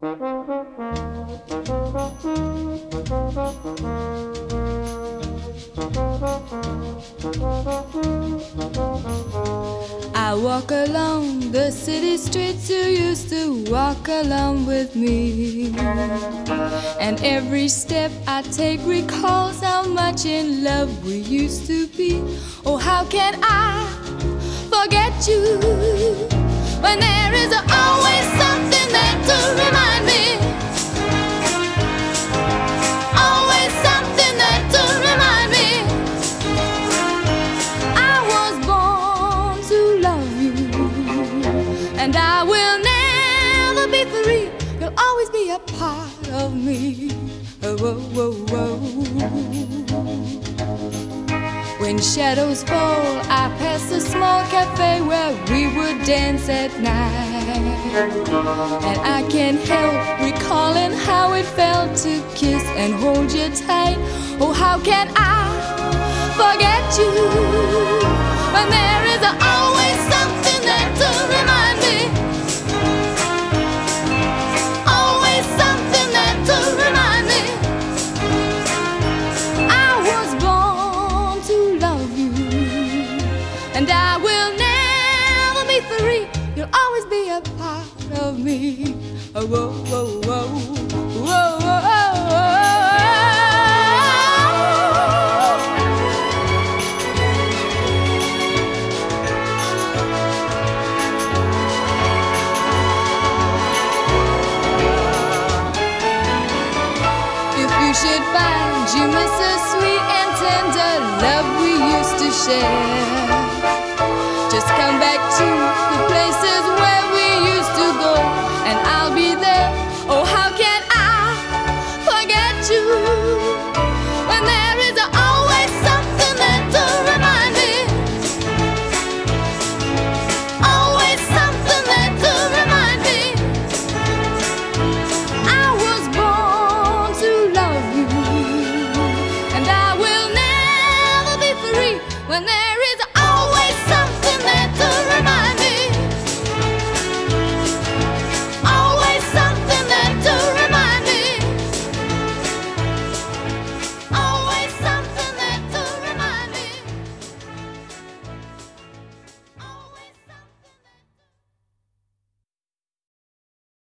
I walk along the city streets you used to walk along with me, and every step I take recalls how much in love we used to be. Oh, how can I forget you when there is always something there to remind me? Always something there to remind me. I was born to love you, and I will never be free. You'll always be a part of me. Oh, oh, oh, oh. When shadows fall, I pass a small cafe where we would dance at night, and I can't help recalling how it felt to kiss and hold you tight. Oh, how can I forget you when there is always something there to remind me? Always something there to remind me. I was born to love you, and I will never be free. You'll always be a part of me. Oh, oh, oh, oh, oh, oh, oh. If you should find you miss a sweet and tender love we used to share,